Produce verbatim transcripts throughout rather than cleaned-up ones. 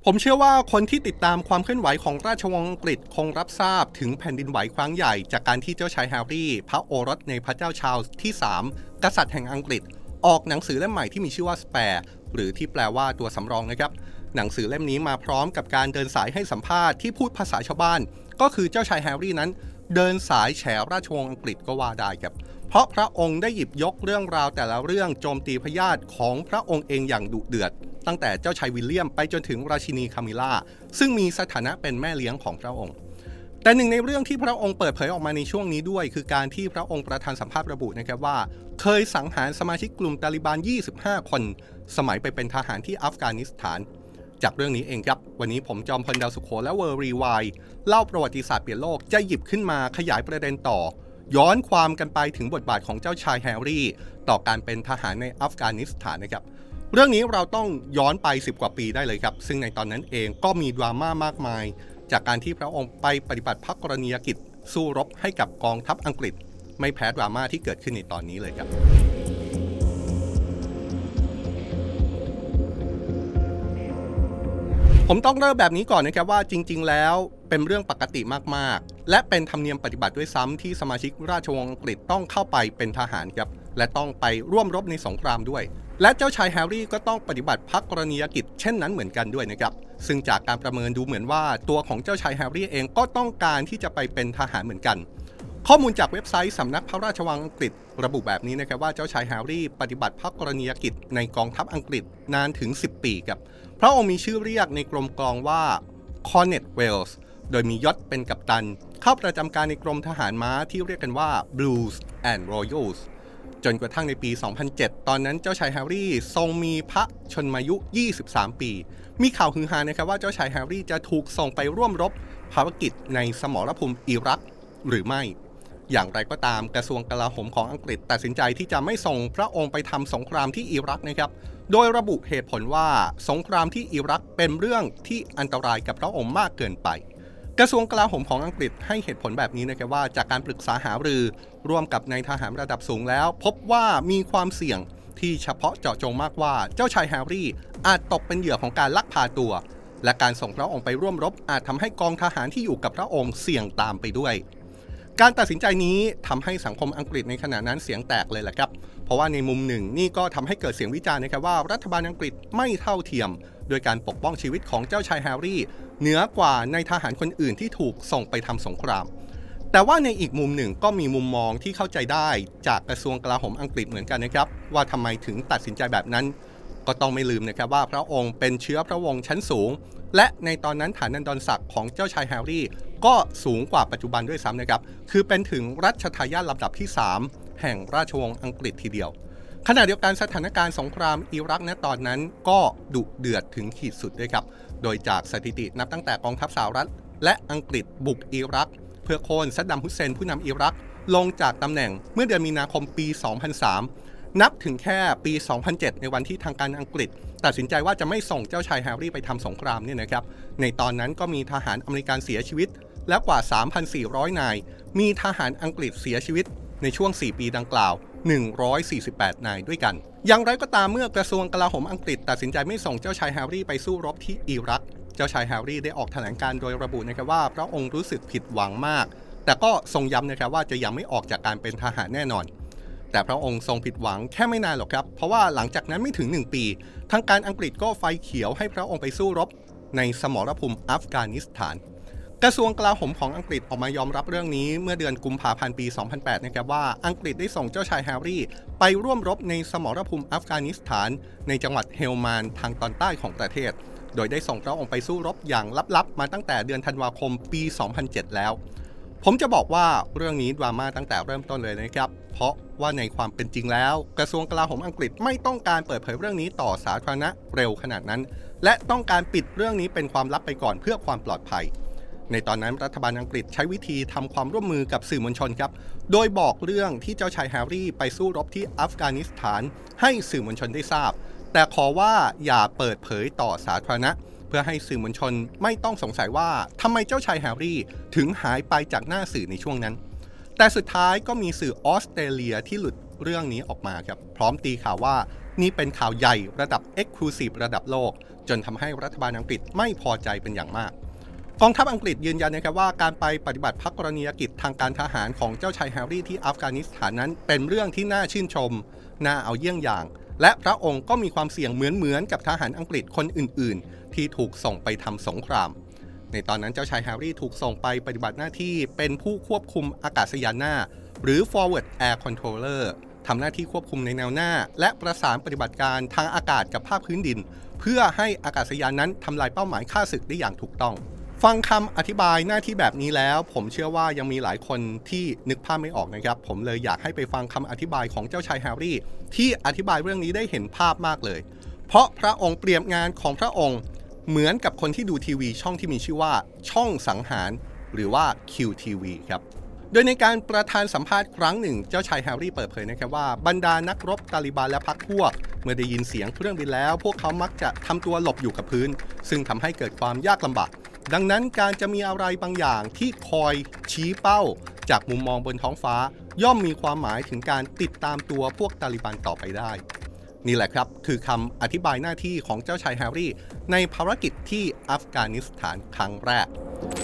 ผมเชื่อว่าคนที่ติดตามความเคลื่อนไหวของราชวงศ์อังกฤษคงรับทราบถึงแผ่นดินไหวครั้งใหญ่จากการที่เจ้าชายแฮร์รี่พระโอรสในพระเจ้าชาร์ลส์ที่สามกษัตริย์แห่งอังกฤษออกหนังสือเล่มใหม่ที่มีชื่อว่าสแปร์หรือที่แปลว่าตัวสำรองนะครับหนังสือเล่มนี้มาพร้อมกับการเดินสายให้สัมภาษณ์ที่พูดภาษาชาวบ้านก็คือเจ้าชายแฮร์รี่นั้นเดินสายแฉราชวงศ์อังกฤษก็ว่าได้ครับเพราะพระองค์ได้หยิบยกเรื่องราวแต่ละเรื่องโจมตีพญาติของพระองค์เองอย่างดุเดือดตั้งแต่เจ้าชายวิลเลียมไปจนถึงราชินีคามิล่าซึ่งมีสถานะเป็นแม่เลี้ยงของพระองค์แต่หนึ่งในเรื่องที่พระองค์เปิดเผยออกมาในช่วงนี้ด้วยคือการที่พระองค์ประธานสัมภาษณ์ระบุนะครับว่าเคยสังหารสมาชิกกลุ่มตาลิบันยี่สิบห้าคนสมัยไปเป็นทหารที่อัฟกานิสถานจากเรื่องนี้เองครับวันนี้ผมจอมพลดาวสุโขและเวอร์รีไวด์เล่าประวัติศาสตร์เปลี่ยนโลกจะหยิบขึ้นมาขยายประเด็นต่อย้อนความกันไปถึงบทบาทของเจ้าชายแฮร์รี่ต่อการเป็นทหารในอัฟกานิสถานนะครับเรื่องนี้เราต้องย้อนไปสิบกว่าปีได้เลยครับซึ่งในตอนนั้นเองก็มีดราม่ามากมายจากการที่พระองค์ไปปฏิบัติพระกรณียกิจสู้รบให้กับกองทัพอังกฤษไม่แพ้ดราม่าที่เกิดขึ้นในตอนนี้เลยครับผมต้องเริ่มแบบนี้ก่อนนะครับว่าจริงๆแล้วเป็นเรื่องปกติมากๆและเป็นธรรมเนียมปฏิบัติด้วยซ้ำที่สมาชิกราชวงศ์อังกฤษต้องเข้าไปเป็นทหารครับและต้องไปร่วมรบในสงครามด้วยและเจ้าชายแฮร์รี่ก็ต้องปฏิบัติพระกรณียกิจเช่นนั้นเหมือนกันด้วยนะครับซึ่งจากการประเมินดูเหมือนว่าตัวของเจ้าชายแฮร์รี่เองก็ต้องการที่จะไปเป็นทหารเหมือนกันข้อมูลจากเว็บไซต์สำนักพระราชวังอังกฤษระบุแบบนี้นะครับว่าเจ้าชายแฮร์รี่ปฏิบัติพระกรณียกิจในกองทัพอังกฤษนานถึงสิบปีครับพระองค์มีชื่อเรียกในกรมกองว่า Cornet Wales โดยมียศเป็นกัปตันเข้าประจำการในกรมทหารม้าที่เรียกกันว่า Blues and Royals จนกระทั่งในปี สองพันเจ็ด ตอนนั้นเจ้าชายแฮร์รี่ทรงมีพระชนมายุ ยี่สิบสาม ปีมีข่าวฮือฮานะครับว่าเจ้าชายแฮร์รี่จะถูกส่งไปร่วมรบภารกิจในสมรภูมิอิรักหรือไม่อย่างไรก็ตามกระทรวงกลาโหมของอังกฤษตัดสินใจที่จะไม่ส่งพระองค์ไปทำสงครามที่อิรักนะครับโดยระบุเหตุผลว่าสงครามที่อิรักเป็นเรื่องที่อันตรายกับพระองค์มากเกินไปกระทรวงกลาโหมของอังกฤษให้เหตุผลแบบนี้นะครับว่าจากการปรึกษาหารือร่วมกับนายทหารระดับสูงแล้วพบว่ามีความเสี่ยงที่เฉพาะเจาะจงมากว่าเจ้าชายแฮร์รี่อาจตกเป็นเหยื่อของการลักพาตัวและการส่งพระองค์ไปร่วมรบอาจทำให้กองทหารที่อยู่กับพระองค์เสี่ยงตามไปด้วยการตัดสินใจนี้ทำให้สังคมอังกฤษในขณะนั้นเสียงแตกเลยแหละครับเพราะว่าในมุมหนึ่งนี่ก็ทำให้เกิดเสียงวิจารณ์นะครับว่ารัฐบาลอังกฤษไม่เท่าเทียมโดยการปกป้องชีวิตของเจ้าชายแฮร์รี่เหนือกว่าในทหารคนอื่นที่ถูกส่งไปทำสงครามแต่ว่าในอีกมุมหนึ่งก็มีมุมมองที่เข้าใจได้จากกระทรวงกลาโหมอังกฤษเหมือนกันนะครับว่าทำไมถึงตัดสินใจแบบนั้นก็ต้องไม่ลืมนะครับว่าพระองค์เป็นเชื้อพระวงศ์ชั้นสูงและในตอนนั้นฐานันดรศักดิ์ของเจ้าชายแฮร์รี่ก็สูงกว่าปัจจุบันด้วยซ้ำนะครับคือเป็นถึงรัชทายาทลำดับที่สามแห่งราชวงศ์อังกฤษทีเดียวขณะเดียวกันสถานการณ์สงครามอิรักณตอนนั้นก็ดุเดือดถึงขีดสุดด้วยครับโดยจากสถิตินับตั้งแต่กองทัพสหรัฐและอังกฤษบุกอิรักเพื่อโค่นซัดดัมฮุสเซนผู้นำอิรักลงจากตำแหน่งเมื่อเดือนมีนาคมปี สองพันสาม นับถึงแค่ปี สองพันเจ็ด ในวันที่ทางการอังกฤษตัดสินใจว่าจะไม่ส่งเจ้าชายแฮร์รี่ไปทำสงครามเนี่ยนะครับในตอนนั้นก็มีทหารอเมริกันเสียชีวิตและกว่า สามพันสี่ร้อย นายมีทหารอังกฤษเสียชีวิตในช่วงสี่ปีดังกล่าวหนึ่งร้อยสี่สิบแปดนายด้วยกันอย่างไรก็ตามเมื่อกระทรวงกลาโหมอังกฤษตัดสินใจไม่ส่งเจ้าชายแฮร์รี่ไปสู้รบที่อิรักเจ้าชายแฮร์รี่ได้ออกแถลงการณ์โดยระบุนะครับว่าพระองค์รู้สึกผิดหวังมากแต่ก็ทรงย้ำนะครับว่าจะยังไม่ออกจากการเป็นทหารแน่นอนแต่พระองค์ทรงผิดหวังแค่ไม่นานหรอกครับเพราะว่าหลังจากนั้นไม่ถึงหนึ่งปีทางการอังกฤษก็ไฟเขียวให้พระองค์ไปสู้รบในสมรภูมิอัฟกานิสถานกระทรวงกลาโหมของอังกฤษออกมายอมรับเรื่องนี้เมื่อเดือนกุมภาพันธ์ปี สองพันแปด นะครับว่าอังกฤษได้ส่งเจ้าชายแฮร์รี่ไปร่วมรบในสมรภูมิอัฟกานิสถานในจังหวัดเฮลมานทางตอนใต้ของประเทศโดยได้ส่งพระองค์ไปสู้รบอย่างลับๆมาตั้งแต่เดือนธันวาคมปี สองพันเจ็ด แล้วผมจะบอกว่าเรื่องนี้ดราม่าตั้งแต่เริ่มต้นเลยนะครับเพราะว่าในความเป็นจริงแล้วกระทรวงกลาโหมอังกฤษไม่ต้องการเปิดเผยเรื่องนี้ต่อสาธารณะเร็วขนาดนั้นและต้องการปิดเรื่องนี้เป็นความลับไปก่อนเพื่อความปลอดภัยในตอนนั้นรัฐบาลอังกฤษใช้วิธีทำความร่วมมือกับสื่อมวลชนครับโดยบอกเรื่องที่เจ้าชายแฮร์รี่ไปสู้รบที่อัฟกานิสถานให้สื่อมวลชนได้ทราบแต่ขอว่าอย่าเปิดเผยต่อสาธารณะเพื่อให้สื่อมวลชนไม่ต้องสงสัยว่าทำไมเจ้าชายแฮร์รี่ถึงหายไปจากหน้าสื่อในช่วงนั้นแต่สุดท้ายก็มีสื่อออสเตรเลียที่หลุดเรื่องนี้ออกมาครับพร้อมตีข่าวว่านี่เป็นข่าวใหญ่ระดับ Exclusive ระดับโลกจนทำให้รัฐบาลอังกฤษไม่พอใจเป็นอย่างมากกองทัพอังกฤษยืนยันนะครับว่าการไปปฏิบัติพระกรณียกิจทางการทหารของเจ้าชายแฮร์รี่ที่อัฟกานิสถานนั้นเป็นเรื่องที่น่าชื่นชมน่าเอาเยี่ยงอย่างและพระองค์ก็มีความเสี่ยงเหมือนๆกับทหารอังกฤษคนอื่นๆที่ถูกส่งไปทำสงครามในตอนนั้นเจ้าชายแฮร์รี่ถูกส่งไปปฏิบัติหน้าที่เป็นผู้ควบคุมอากาศยานหน้าหรือ Forward Air Controller ทำหน้าที่ควบคุมในแนวหน้าและประสานปฏิบัติการทางอากาศกับภาคพื้นดินเพื่อให้อากาศยานนั้นทำลายเป้าหมายฆ่าศึกได้อย่างถูกต้องฟังคำอธิบายหน้าที่แบบนี้แล้วผมเชื่อว่ายังมีหลายคนที่นึกภาพไม่ออกนะครับผมเลยอยากให้ไปฟังคำอธิบายของเจ้าชายแฮร์รี่ที่อธิบายเรื่องนี้ได้เห็นภาพมากเลยเพราะพระองค์เปรียบงานของพระองค์เหมือนกับคนที่ดูทีวีช่องที่มีชื่อว่าช่องสังหารหรือว่า คิว ที วี ครับโดยในการประธานสัมภาษณ์ครั้งหนึ่งเจ้าชายแฮร์รี่เปิดเผยนะครับว่าบรรดานักรบตาลิบันและพรรคพวกเมื่อได้ยินเสียงเครื่องบินแล้วพวกเขามักจะทำตัวหลบอยู่กับพื้นซึ่งทำให้เกิดความยากลำบากดังนั้นการจะมีอะไรบางอย่างที่คอยชี้เป้าจากมุมมองบนท้องฟ้าย่อมมีความหมายถึงการติดตามตัวพวกตาลิบันต่อไปได้นี่แหละครับคือคำอธิบายหน้าที่ของเจ้าชายแฮร์รี่ในภารกิจที่อัฟกานิสถานครั้งแรก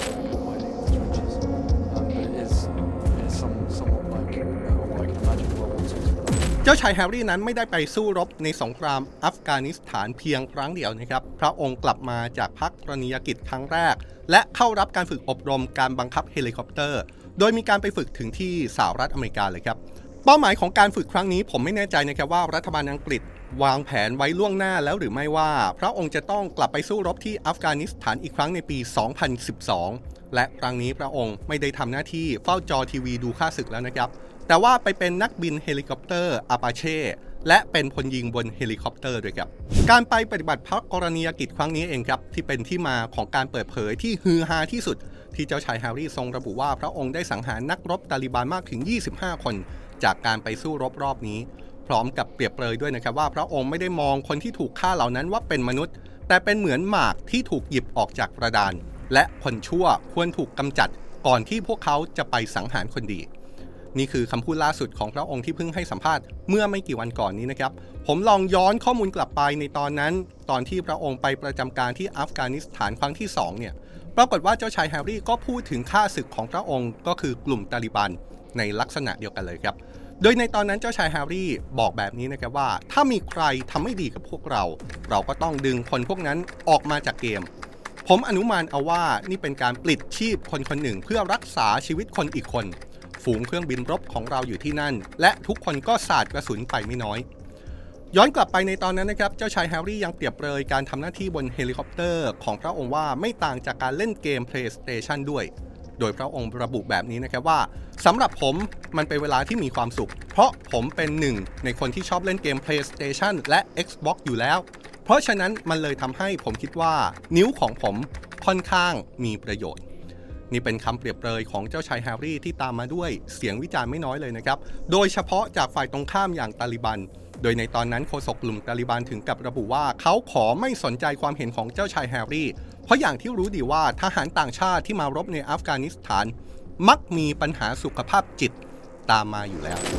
เจ้าชายแฮร์รี่นั้นไม่ได้ไปสู้รบในสงครามอัฟกานิสถานเพียงครั้งเดียวนะครับพระองค์กลับมาจากพักกรณียกิจครั้งแรกและเข้ารับการฝึกอบรมการบังคับเฮลิคอปเตอร์โดยมีการไปฝึกถึงที่สหรัฐอเมริกาเลยครับเป้าหมายของการฝึกครั้งนี้ผมไม่แน่ใจนะครับว่ารัฐบาลอังกฤษวางแผนไว้ล่วงหน้าแล้วหรือไม่ว่าพระองค์จะต้องกลับไปสู้รบที่อัฟกานิสถานอีกครั้งในปี สองพันสิบสอง และครั้งนี้พระองค์ไม่ได้ทำหน้าที่เฝ้าจอทีวีดูข้าศึกแล้วนะครับแต่ว่าไปเป็นนักบินเฮลิคอปเตอร์อาปาเช่และเป็นพลยิงบนเฮลิคอปเตอร์ด้วยครับการไปปฏิบัติพระกรณียกิจครั้งนี้เองครับที่เป็นที่มาของการเปิดเผยที่ฮือฮาที่สุดที่เจ้าชายแฮร์รี่ทรงระบุว่าพระองค์ได้สังหารนักรบตาลิบันมากถึงยี่สิบห้าคนจากการไปสู้รบรอบนี้พร้อมกับเปรียบเปรยด้วยนะครับว่าพระองค์ไม่ได้มองคนที่ถูกฆ่าเหล่านั้นว่าเป็นมนุษย์แต่เป็นเหมือนหมากที่ถูกหยิบออกจากกระดานและคนชั่วควรถูกกำจัดก่อนที่พวกเขาจะไปสังหารคนดีนี่คือคำพูดล่าสุดของพระองค์ที่เพิ่งให้สัมภาษณ์เมื่อไม่กี่วันก่อนนี้นะครับผมลองย้อนข้อมูลกลับไปในตอนนั้นตอนที่พระองค์ไปประจำการที่อัฟกานิสถานครั้งที่สองเนี่ยปรากฏว่าเจ้าชายแฮร์รี่ก็พูดถึงข้าศึกของพระองค์ก็คือกลุ่มตาลิบันในลักษณะเดียวกันเลยครับโดยในตอนนั้นเจ้าชายแฮร์รี่บอกแบบนี้นะครับว่าถ้ามีใครทำไม่ดีกับพวกเราเราก็ต้องดึงคนพวกนั้นออกมาจากเกมผมอนุมานเอาว่านี่เป็นการปลิดชีพคนคนหนึ่งเพื่อรักษาชีวิตคนอีกคนฝูงเครื่องบินรบของเราอยู่ที่นั่นและทุกคนก็สาดกระสุนไปไม่น้อยย้อนกลับไปในตอนนั้นนะครับเจ้าชายแฮร์รี่ยังเปรียบเปรยการทำหน้าที่บนเฮลิคอปเตอร์ของพระองค์ว่าไม่ต่างจากการเล่นเกม PlayStation ด้วยโดยพระองค์ระบุแบบนี้นะครับว่าสำหรับผมมันเป็นเวลาที่มีความสุขเพราะผมเป็นหนึ่งในคนที่ชอบเล่นเกม PlayStation และ Xbox อยู่แล้วเพราะฉะนั้นมันเลยทำให้ผมคิดว่านิ้วของผมค่อนข้างมีประโยชน์นี่เป็นคำเปรียบเปรยของเจ้าชายแฮร์รี่ที่ตามมาด้วยเสียงวิจารณ์ไม่น้อยเลยนะครับโดยเฉพาะจากฝ่ายตรงข้ามอย่างตาลิบันโดยในตอนนั้นโฆษกกลุ่มตาลิบันถึงกับระบุว่าเขาขอไม่สนใจความเห็นของเจ้าชายแฮร์รี่เพราะอย่างที่รู้ดีว่าทหารต่างชาติที่มารบในอัฟกานิสถานมักมีปัญหาสุขภาพจิตตามมาอยู่แล้ว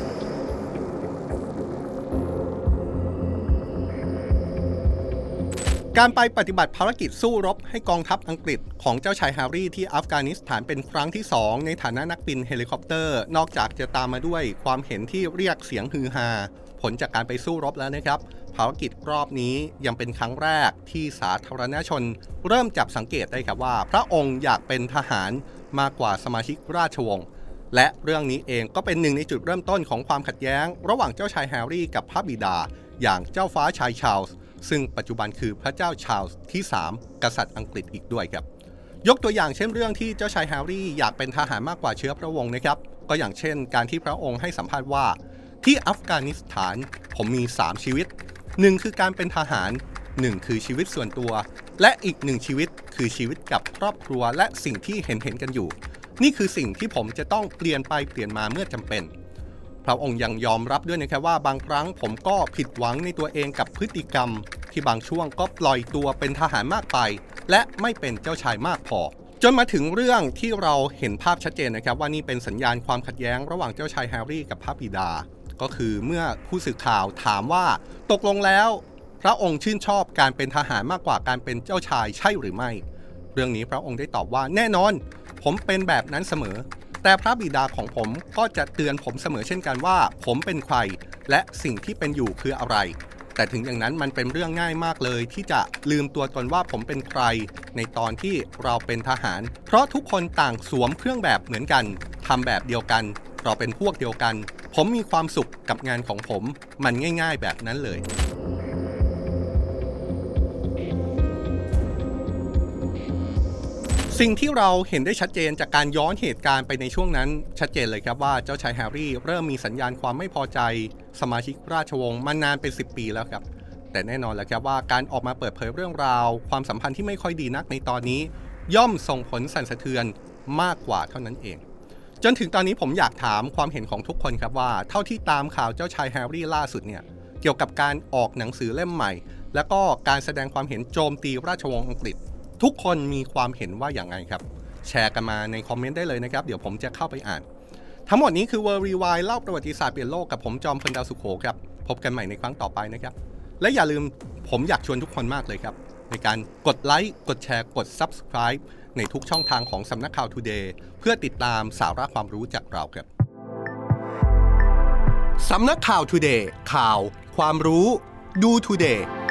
การไปปฏิบัติภารกิจสู้รบให้กองทัพอังกฤษของเจ้าชายแฮร์รี่ที่อัฟกานิสถานเป็นครั้งที่สองในฐานะนักบินเฮลิคอปเตอร์นอกจากจะตามมาด้วยความเห็นที่เรียกเสียงฮือฮาผลจากการไปสู้รบแล้วนะครับภารกิจรอบนี้ยังเป็นครั้งแรกที่สาธารณชนเริ่มจับสังเกตได้ครับว่าพระองค์อยากเป็นทหารมากกว่าสมาชิกราชวงศ์และเรื่องนี้เองก็เป็นหนึ่งในจุดเริ่มต้นของความขัดแย้งระหว่างเจ้าชายแฮร์รี่กับพระบิดาอย่างเจ้าฟ้าชายชาร์ลส์ซึ่งปัจจุบันคือพระเจ้าชาร์ลส์ที่สามกษัตริย์อังกฤษอีกด้วยครับยกตัวอย่างเช่นเรื่องที่เจ้าชายแฮร์รี่อยากเป็นทหารมากกว่าเชื้อพระวงศ์นะครับก็อย่างเช่นการที่พระองค์ให้สัมภาษณ์ว่าที่อัฟกานิสถานผมมีสามชีวิตหนึ่งคือการเป็นทหารหนึ่งคือชีวิตส่วนตัวและอีกหนึ่งชีวิตคือชีวิตกับครอบครัวและสิ่งที่เห็นเห็นกันอยู่นี่คือสิ่งที่ผมจะต้องเปลี่ยนไปเปลี่ยนมาเมื่อจำเป็นพระองค์ยังยอมรับด้วยนะครับว่าบางครั้งผมก็ผิดหวังในตัวเองกับพฤติกรรมที่บางช่วงก็ปล่อยตัวเป็นทหารมากไปและไม่เป็นเจ้าชายมากพอจนมาถึงเรื่องที่เราเห็นภาพชัดเจนนะครับว่านี่เป็นสัญญาณความขัดแย้งระหว่างเจ้าชายแฮร์รี่กับพระบิดาก็คือเมื่อผู้สื่อข่าวถามว่าตกลงแล้วพระองค์ชื่นชอบการเป็นทหารมากกว่าการเป็นเจ้าชายใช่หรือไม่เรื่องนี้พระองค์ได้ตอบว่าแน่นอนผมเป็นแบบนั้นเสมอแต่พระบิดาของผมก็จะเตือนผมเสมอเช่นกันว่าผมเป็นใครและสิ่งที่เป็นอยู่คืออะไรแต่ถึงอย่างนั้นมันเป็นเรื่องง่ายมากเลยที่จะลืมตัวตนว่าผมเป็นใครในตอนที่เราเป็นทหารเพราะทุกคนต่างสวมเครื่องแบบเหมือนกันทำแบบเดียวกันเราเป็นพวกเดียวกันผมมีความสุขกับงานของผมมันง่ายๆแบบนั้นเลยสิ่งที่เราเห็นได้ชัดเจนจากการย้อนเหตุการณ์ไปในช่วงนั้นชัดเจนเลยครับว่าเจ้าชายแฮร์รี่เริ่มมีสัญญาณความไม่พอใจสมาชิกราชวงศ์มานานเป็นสิบปีแล้วครับแต่แน่นอนแล้วครับว่าการออกมาเปิดเผยเรื่องราวความสัมพันธ์ที่ไม่ค่อยดีนักในตอนนี้ย่อมส่งผลสั่นสะเทือนมากกว่าเท่านั้นเองจนถึงตอนนี้ผมอยากถามความเห็นของทุกคนครับว่าเท่าที่ตามข่าวเจ้าชายแฮร์รี่ล่าสุดเนี่ยเกี่ยวกับการออกหนังสือเล่มใหม่แล้วก็การแสดงความเห็นโจมตีราชวงศ์อังกฤษทุกคนมีความเห็นว่าอย่างไรครับแชร์กันมาในคอมเมนต์ได้เลยนะครับเดี๋ยวผมจะเข้าไปอ่านทั้งหมดนี้คือ World Rewind เล่าประวัติศาสตร์เปลี่ยนโลกกับผมจอมพลดาวสุโขครับพบกันใหม่ในครั้งต่อไปนะครับและอย่าลืมผมอยากชวนทุกคนมากเลยครับในการกดไลค์กดแชร์กด Subscribe ในทุกช่องทางของสำนักข่าว Today เพื่อติดตามสาระความรู้จากเราครับสำนักข่าว Today ข่าวความรู้ดู Today